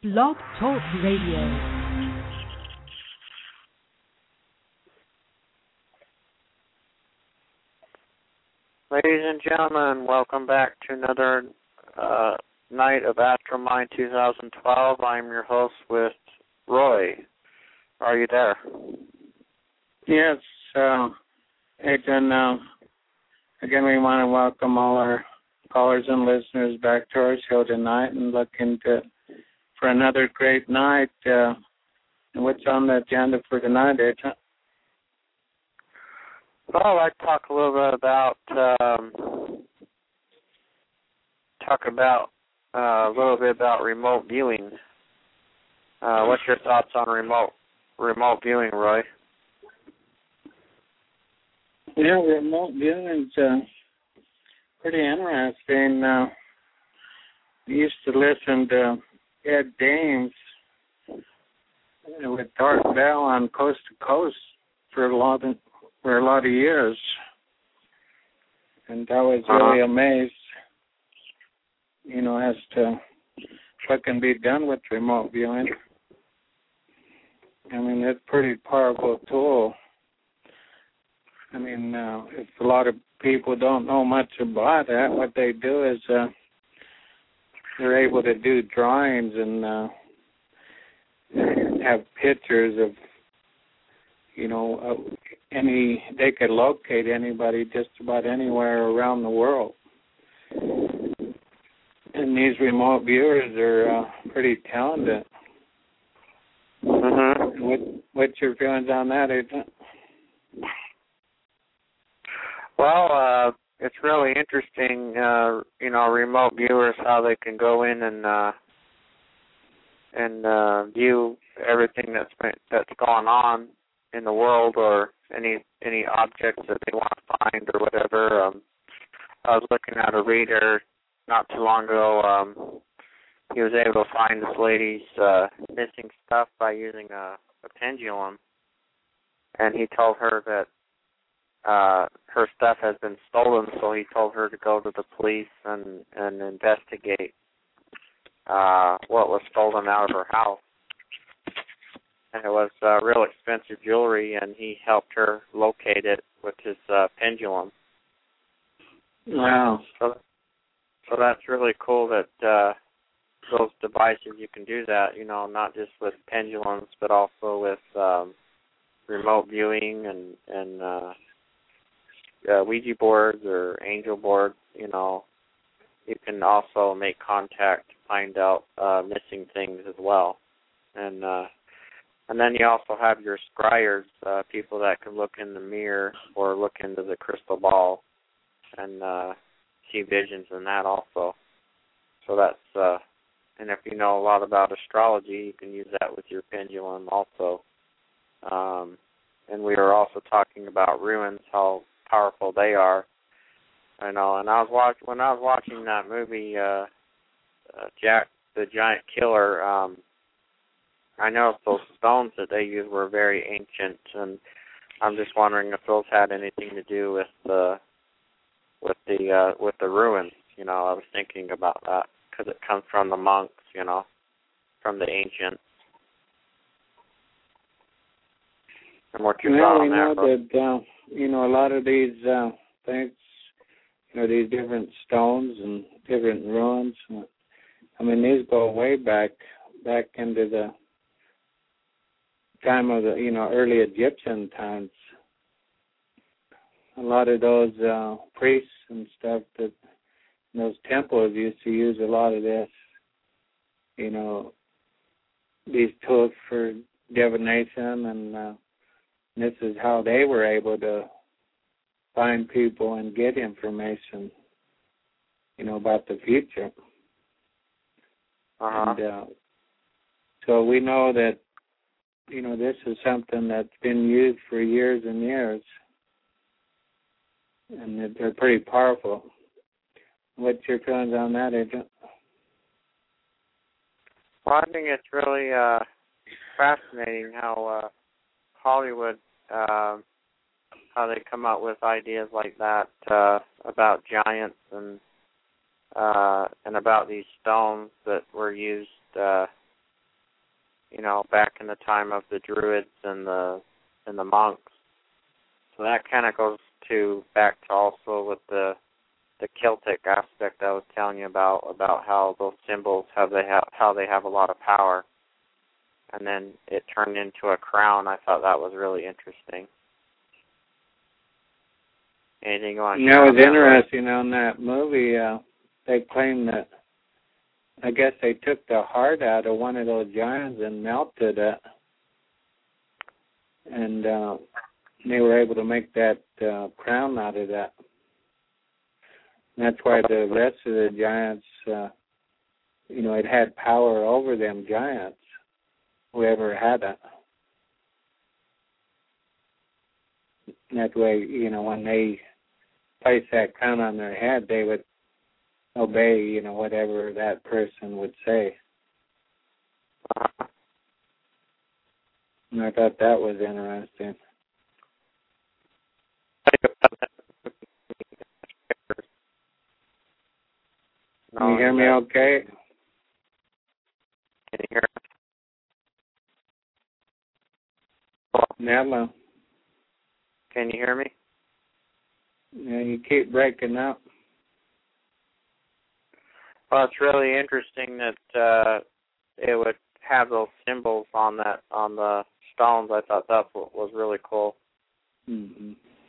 Blog Talk Radio. Ladies and gentlemen, welcome back to another night of Astromind 2012. I'm your host with Roy. Are you there? Yes, Adrian. Again, we want to welcome all our callers and listeners back to our show tonight and looking for another great night. And what's on the agenda for tonight, Adrian? Well, I'd talk a little bit about remote viewing. What's your thoughts on remote viewing, Roy? Yeah, remote viewing's pretty interesting. I used to listen to Ed Dames with Art Bell on Coast to Coast for a lot of years, and I was really amazed, as to what can be done with remote viewing. I mean, it's a pretty powerful tool. I mean, if a lot of people don't know much about that, what they do is they're able to do drawings and have pictures of, they could locate anybody just about anywhere around the world. And these remote viewers are pretty talented. What's your feelings on that, Agent? Well, it's really interesting, remote viewers, how they can go in and view everything that's going on in the world, or any objects that they want to find or whatever. I was looking at a reader not too long ago. He was able to find this lady's missing stuff by using a pendulum, and he told her that her stuff has been stolen, so he told her to go to the police and investigate what was stolen out of her house. And it was real expensive jewelry, and he helped her locate it with his pendulum. Wow. So that's really cool that those devices, you can do that, not just with pendulums, but also with remote viewing and Ouija boards or angel boards. You can also make contact to find out missing things as well. And then you also have your scryers, people that can look in the mirror or look into the crystal ball and see visions in that also. So that's, and if you know a lot about astrology, you can use that with your pendulum also. And we were also talking about ruins, how powerful they are. And when I was watching that movie, Jack the Giant Killer, I noticed those stones that they used were very ancient, and I'm just wondering if those had anything to do with the ruins. I was thinking about that because it comes from the monks, from the ancients. And what you thought on that? We know that a lot of these things, these different stones and different ruins. I mean, these go way back into the time of the early Egyptian times. A lot of those priests and stuff that in those temples used to use a lot of this, these tools for divination, and this is how they were able to find people and get information, about the future. And so we know that, this is something that's been used for years and years, and that they're pretty powerful. What's your feelings on that, Agent? Well, I think it's really fascinating how Hollywood, how they come up with ideas like that about giants and about these stones that were used back in the time of the Druids and the monks. So that kind of goes back to also with the Celtic aspect I was telling you about how those symbols how they have a lot of power, and then it turned into a crown. I thought that was really interesting. Anything you want to share? It was interesting on that movie. They claim that I guess they took the heart out of one of those giants and melted it, and they were able to make that crown out of that. And that's why the rest of the giants, it had power over them giants, whoever had it. And that way, when they placed that crown on their head, they would obey, whatever that person would say. And I thought that was interesting. Can you hear me okay? Can you hear me? Hello. Can you hear me? Yeah, you keep breaking up. Well, it's really interesting that it would have those symbols on the stones. I thought that was really cool. Mm-hmm.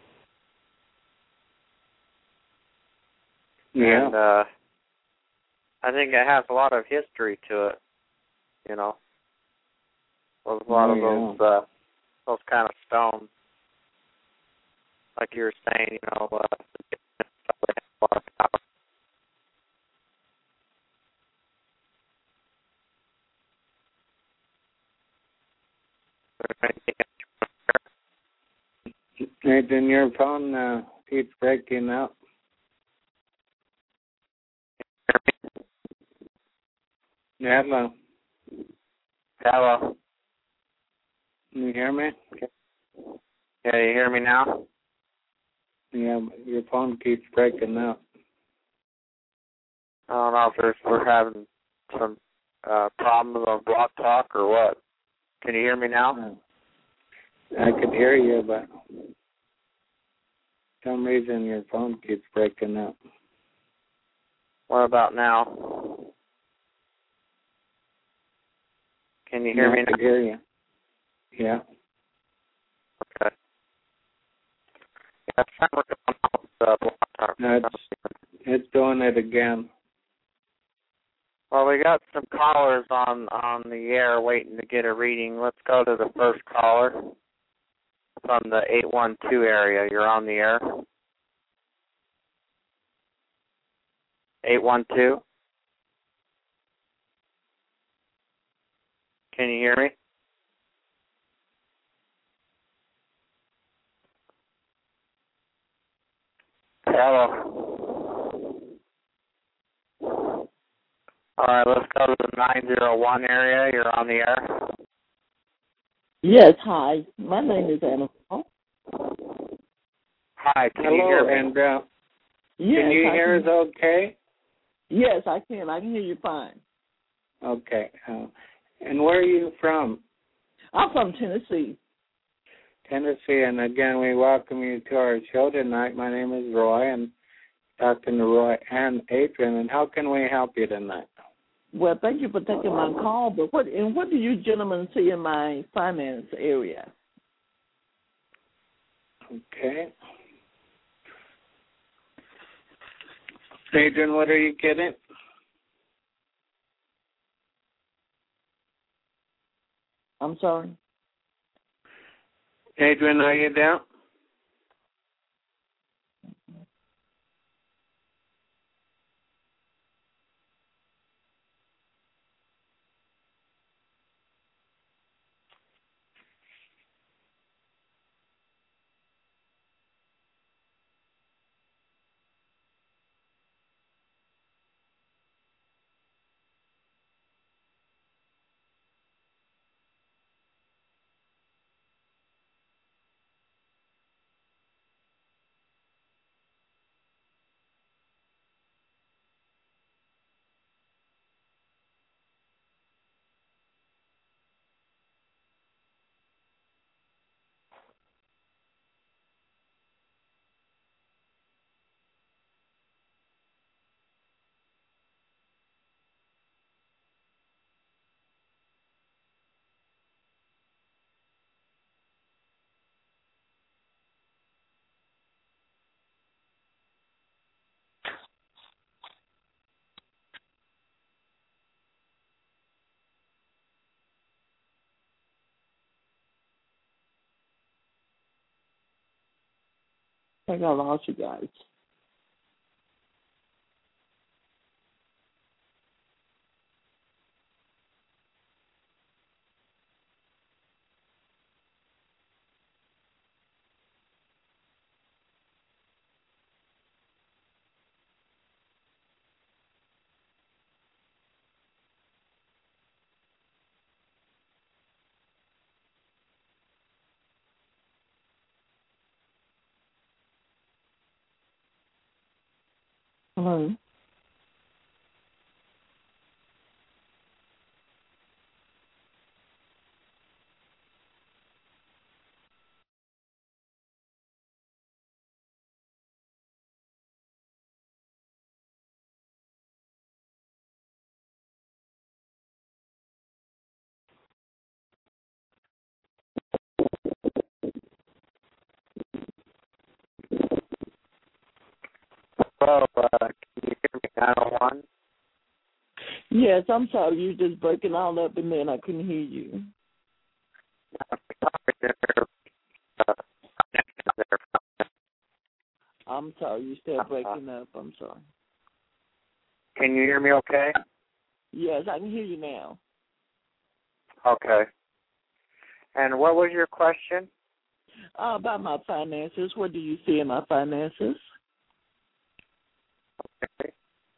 Yeah. And I think it has a lot of history to it. There's a lot of those kind of stones. Like you were saying, they have a lot of power. Nathan, your phone keeps breaking up. Hello. Hello. Can you hear me? Yeah, you hear me now? Yeah, your phone keeps breaking up. I don't know if we're having some problems on Block Talk or what. Can you hear me now? I could hear you, but for some reason your phone keeps breaking up. What about now? Can you hear me now? I can hear you. Yeah. Okay. Yeah, it's not going on with Block Talk. No, it's doing it again. Well, we got some callers on the air waiting to get a reading. Let's go to the first caller from the 812 area. You're on the air. 812. Can you hear me? Hello. All right, let's go to the 901 area. You're on the air. Yes, hi. My name is Anna. Hi, can you hear me? And Yes, can you hear us okay? Yes, I can. I can hear you fine. Okay. And where are you from? I'm from Tennessee. Tennessee, and again, we welcome you to our show tonight. My name is Roy, and talking to Roy and Adrian, and how can we help you tonight? Well, thank you for taking my call, but what do you gentlemen see in my finance area? Okay. Adrian, what are you getting? I'm sorry? Adrian, are you there? I think I lost you guys. Hello? Hello, can you hear me 901? Yes, I'm sorry. You just breaking all up, and then I couldn't hear you. I'm sorry. You still breaking up. I'm sorry. Can you hear me okay? Yes, I can hear you now. Okay. And what was your question? About my finances. What do you see in my finances? Okay.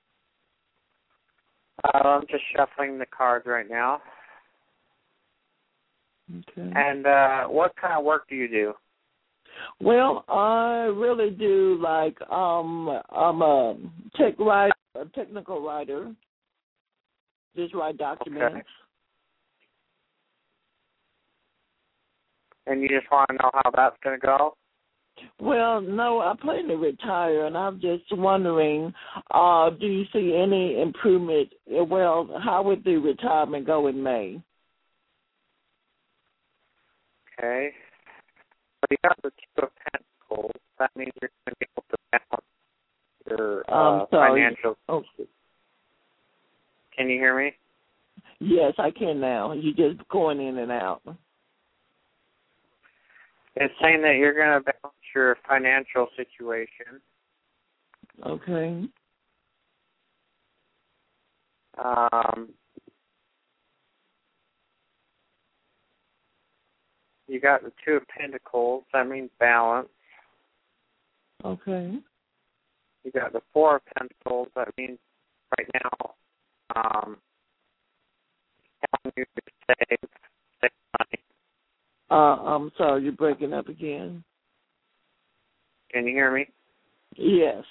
I'm just shuffling the cards right now. Okay. And what kind of work do you do? Well, I really do like I'm a technical writer. Just write documents. Okay. And you just want to know how that's going to go? Well, no, I plan to retire, and I'm just wondering, do you see any improvement? Well, how would the retirement go in May? Okay. So you got the Two of Pentacles. That means you're going to be able to balance your financial. Okay. Can you hear me? Yes, I can now. You're just going in and out. It's saying that you're going to balance your financial situation. Okay. You got the Two of Pentacles. That means balance. Okay. You got the Four of Pentacles. That means right now, telling you to save money. I'm sorry, you're breaking up again. Can you hear me? Yes.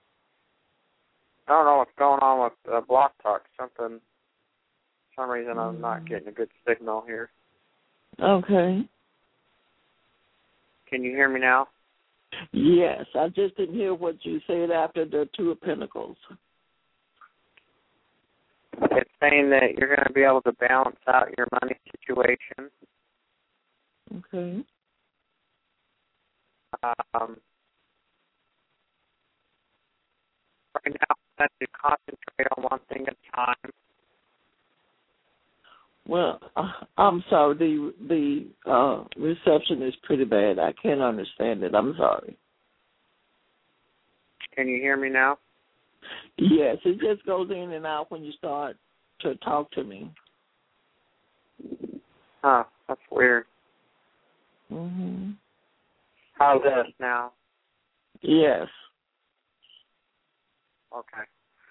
I don't know what's going on with Block Talk. For some reason I'm not getting a good signal here. Okay. Can you hear me now? Yes, I just didn't hear what you said after the Two of Pentacles. It's saying that you're going to be able to balance out your money situation. Okay. Right now, I have to concentrate on one thing at a time. Well, I'm sorry. The reception is pretty bad. I can't understand it. I'm sorry. Can you hear me now? Yes, it just goes in and out when you start to talk to me. Huh, that's weird. Mhm. How's this now? Yes. Okay.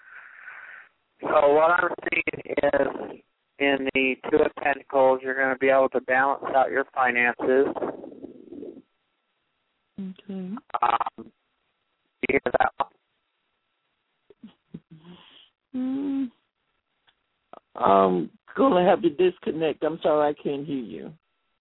So what I'm seeing is in the Two of Pentacles, you're going to be able to balance out your finances. Okay. Do you hear that one? I'm going to have to disconnect. I'm sorry, I can't hear you.